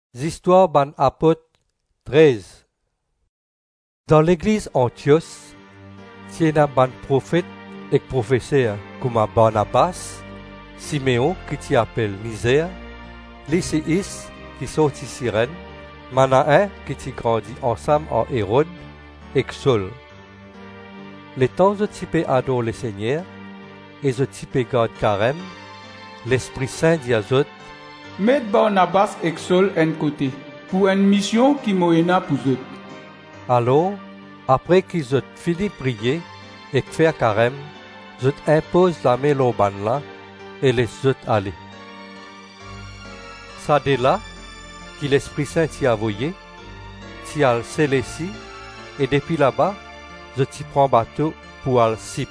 Histoires ban apôtre 13. Dans l'église Antioche, il y a ban prophète et professeur comme Barnabas, Siméon qui t'y appelle Misère, Lyséis qui sortit Cyrène, Manaen qui t'y grandit ensemble en Hérode et Saul. Les temps je type adore le Seigneur et je type garde carême, l'Esprit Saint dit à eux, Mettez Barnabas et Saul en côté, pour une mission qui m'oena pour eux. Alors, après qu'ils ont fini de prier et de faire carême, je impose la main au ban là et les autres aller. Ça de là, que l'Esprit Saint t'y a envoyé, t'y a Célécie, et depuis là-bas, je t'y prends bateau pour aller Cypre.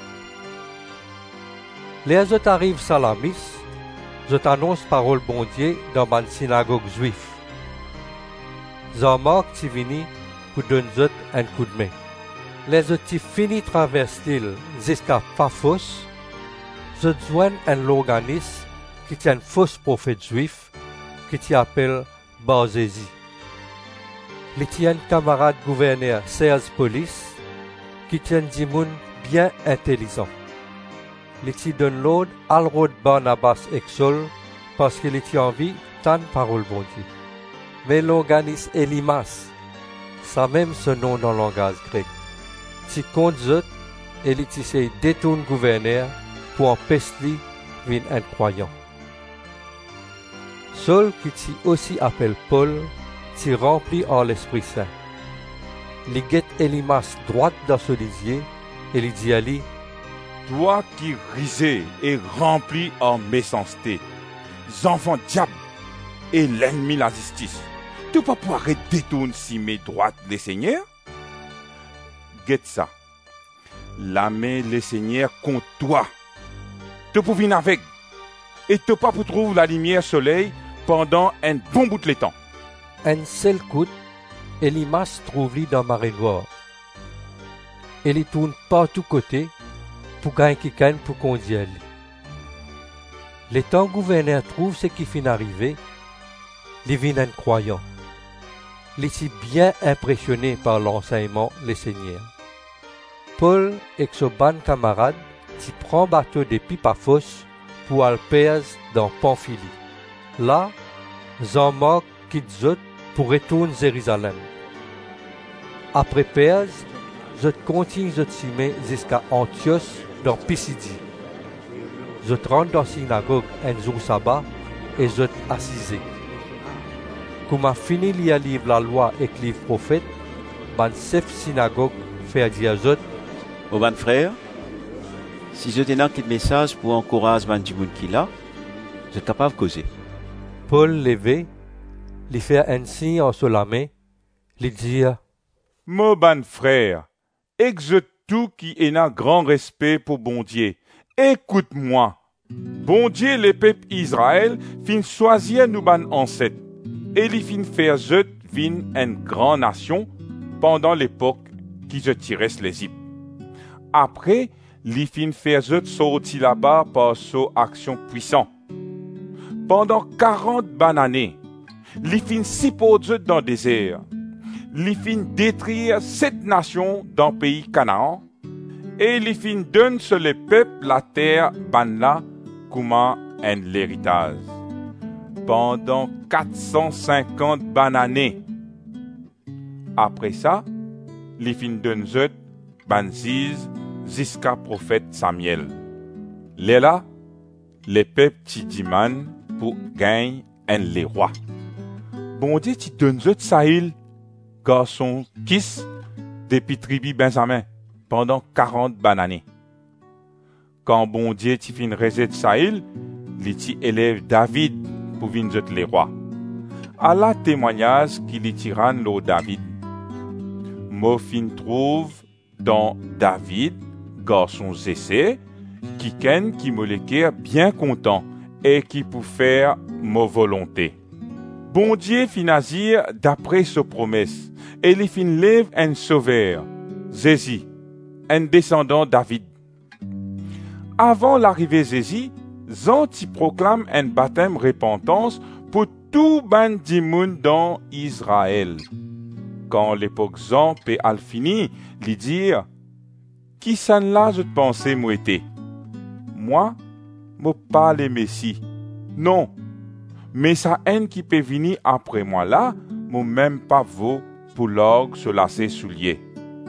Les autres arrivent Salamis, je t'annonce parole bon Dieu dans ma synagogue juif. Jean-Marc t'y vini pour donner un coup de main. Les autres t'y fini traverse l'île jusqu'à Paphos, je joins un organisme qui tient un faux prophète juif qui t'y appelle Bar-Jésus. Il tient un camarade gouverneur Serge Police qui tient des gens bien intelligents. Il t'y donne l'ordre à l'ordre Barnabas et Saul parce qu'il tient envie tant de paroles bon Dieu. Mais l'organisme Elimas, ça même ce nom dans le langage grec, t'y compte et il t'y détourne gouverneur pour empêcher lui un croyant. Saul qui t'y aussi appelle Paul, t'y rempli en l'Esprit Saint. Il guette Elimas droite dans ce lisier et il dit à lui, toi qui risé et rempli en méchanceté, enfants diable et l'ennemi la justice, tu pas pouvoir détourner si mes droites les seigneurs? Guette ça. La main les seigneurs contre toi. Tu peux venir avec et tu pas pour trouver la lumière soleil pendant un bon bout de temps. Un seul coup, Elimas trouve lui dans marée noire. Il tourne partout côté pour gagner quelqu'un pour conduire lui. Le temps gouverneur trouve ce qui finit d'arriver, il vient un croyant. Il est bien impressionné par l'enseignement des seigneurs. Paul et son bon camarade s'y prend bateau depuis Paphos pour aller Perse dans Pamphylie. Là, Jean-Marc quitte Zot pour retourner à Jérusalem. Après Perse, je continue de simer jusqu'à Antioche dans Pisidie. Je rentre dans la synagogue un jour sabbat et je assisé. Comme a fini de lire la loi et le livre prophète, ma chef synagogue fait dire à je, Au ban frère, si je t'ai un message pour encourager les gens qui là, je suis capable de causer. Paul levé, lui fait un signe en sur la main, lui dit, Mon ban frère, exerce tout qui est un grand respect pour bon Dieu. Écoute-moi. Bon Dieu, le peuple Israël, fin choisir nous ban ancêtres. Et il fin faire je vin une grande nation pendant l'époque qui je tirais l'Égypte. Après, il fin faire je sortir là-bas par son action puissante. Pendant 40 bonnes années, il fin supporter dans le désert. Il fin détruire 7 nations dans le pays Canaan. Et il fin donne sur le peuple la terre banla comme un héritage. Pendant 450 bonnes années. Après ça, il fin donne zot banziz jusqu'à prophète Samuel. Là, le peuple ti diman pour gagner un les rois. Bon Dieu ti donne zot Saïl, garçon kiss depuis tribu Benjamin pendant 40 bonnes années. Quand bon Dieu ti fin reset Saïl, il ti élève David pour venir les rois. À la témoignage qu'il tiran l'eau David. Mo fin trouve dans David, garçon Zessé, qui me le bien content et qui peut faire ma volonté. Bon Dieu fin agir d'après sa promesse et il fin lève un sauveur, Jésus, un descendant David. Avant l'arrivée de Jésus, Jean proclame un baptême repentance pour tout ban dimoun dans Israël. Quand l'époque Zan pe al fini, li dire, qui s'en là je te pensais moi été? Moi, moi pas le Messie. Non. Mais sa haine qui peut venir après moi là, moi même pas vaut pour l'orgue se lasser soulier.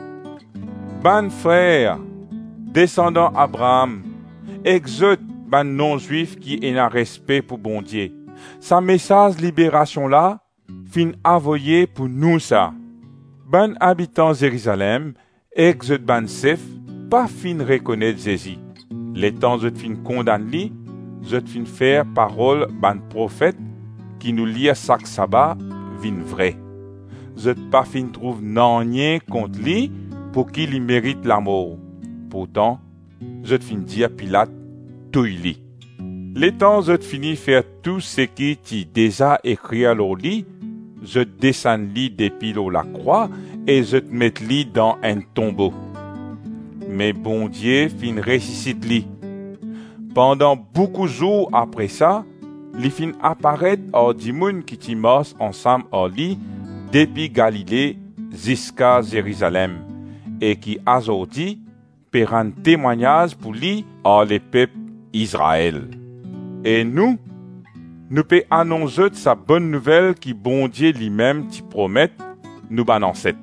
Ban frère, descendant Abraham, exode ban non-juif qui est un respect pour bon Dieu. Sa message libération là, fin envoyé pour nous ça. Ban habitants Jérusalem, exode ban sef, pas fin reconnaître Jésus. Les temps je fin condamne li, je fin faire parole ban prophète qui nous lit chaque sabbat vin vrai. Je pas fin trouve rien contre lui pour qu'il y mérite la mort. Pourtant, je fin dire Pilate tout li. Les temps je fini faire tout ce qui t'y déjà écrit à l'orli, je descends li depuis la croix et je te mets li dans un tombeau. Mais bon Dieu fin ressuscite li. Pendant beaucoup de jours après ça, li fin apparaître aux dimoun qui t'y mort ensemble au lit depuis Galilée jusqu'à Jérusalem et qui aujourd'hui peut rendre témoignage pour lui à les peuples Israël. Et nous peut annoncer sa bonne nouvelle qui bon Dieu lui-même t'y promet nous ban ancêtre.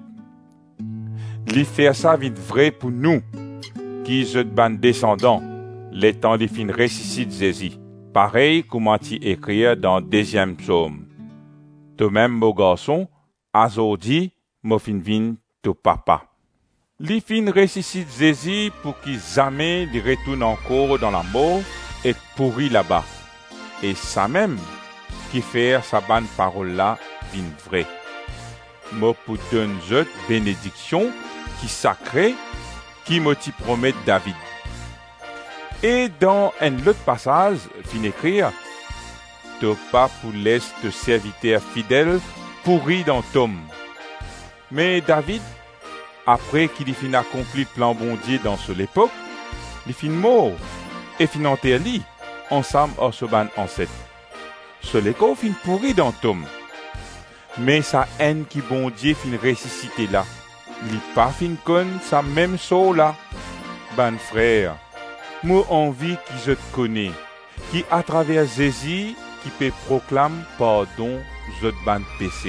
Li faire ça vite vrai pour nous qui je ban descendants les temps li fin ressuscite Jésus. Pareil comme t'y écrit dans 2e psaume. De même mon garçon, aujourd'hui mo fin vin to papa. Li fin ressuscite Jésus pour qu'il jamais li retourne encore dans la mort et pourri là-bas. Et ça même qui fait sa bonne parole là vin vrai. Mo pour donner bénédiction qui sacrée qui me t'y promet David. Et dans un autre passage, fin écrire, t'as pas pour laisser te serviteur fidèle pourri dans Tom. Mais David, après qu'il fin accompli le plan bon Dieu dans cette époque, il fin mort et fin enterré ensemble à ce ban ancêtre. Ce l'écho fin pourri dans Tom. Mais sa haine qui bon Dieu fin ressuscité là, il pas fin con sa même chose là. Ban frère, moi envie qui je te connais, qui à travers Jésus qui peut proclamer pardon je ban péché.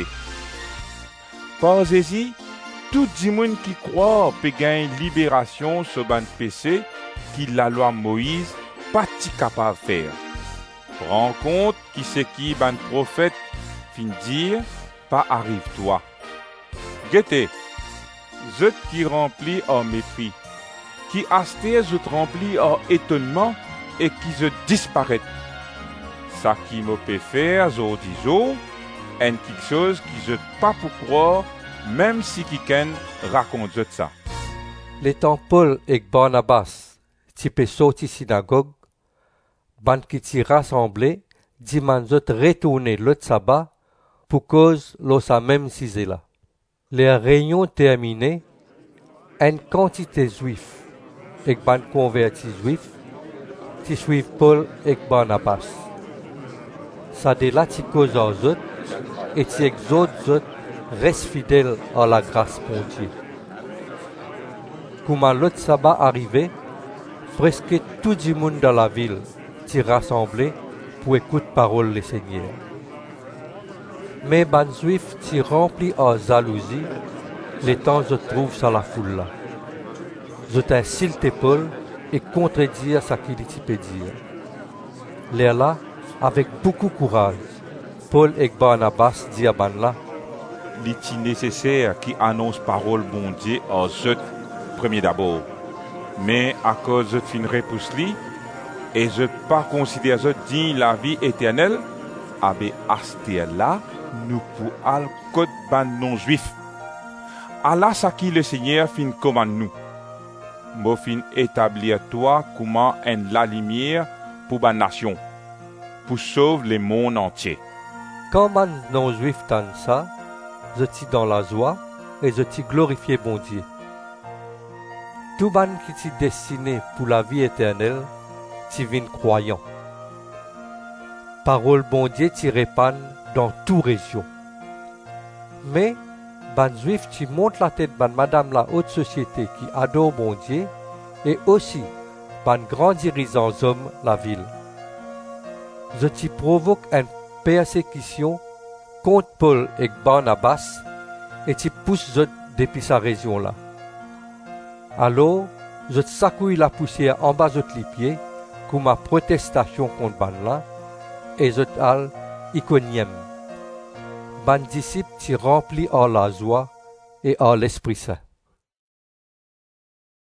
Par Jésus, tout le monde qui croit peut gagner libération sur ban péché qui la loi Moïse pas capable de faire. Prends compte qui c'est qui ban prophète fin dire pas arrive toi. Guettez, je qui remplis en mépris, qui asté je te remplis en étonnement et qui je disparaît. Ça qui me peut faire jour jour, en quelque chose qui je pas pour croire, même si quelqu'un raconte ça. Les temps Paul et Barnabas, qui peut sortir synagogue, ban qui t'y rassemblé, dimanche retourner l'autre sabbat, pour cause l'osa même cisé là. Les réunions terminées, une quantité juifs et ban convertis juifs, qui suivent Paul et Barnabas. Ça de là qui cause aux autres, et qui exhorte autres, reste fidèle à la grâce pour Dieu. Comme l'autre sabbat arrivé, presque tout le monde dans la ville s'est rassemblé pour écouter parole du Seigneur. Mais les Juifs s'y remplis en jalousie, les temps je trouve sur la foule là. Je t'insulte Paul et contredire ce qu'il peut dire. Les là, avec beaucoup de courage, Paul et Barnabas disent à ban là, l'est nécessaire qui annonce parole bon Dieu aux autres premier d'abord. Mais à cause de fin repousse li et je pas considère ça digne la vie éternelle, avec asté là nous pour al code ban non juif. Allah ça qui le Seigneur fin commande nous. Mo fin établir toi comment en la lumière pour ban nation, pour sauver le monde entier. Quand man non juif t'en ça, je t'y dans la joie et je t'y glorifier bon Dieu. Tout ban qui t'y destiné pour la vie éternelle, t'y vin croyant. Parole bon Dieu t'y répand dans toute région. Mais, ban juif qui monte la tête ban madame la haute société qui adore bon Dieu, et aussi ban grand dirigeants hommes la ville. Je t'y provoque une persécution contre Paul et Barnabas, et t'y pousse je depuis sa région là. Alors, je sacouille la poussière en bas de les pieds, comme ma protestation contre ban là, et je t'al Iconium. Ban disciple t'y remplit en la joie et en l'Esprit Saint.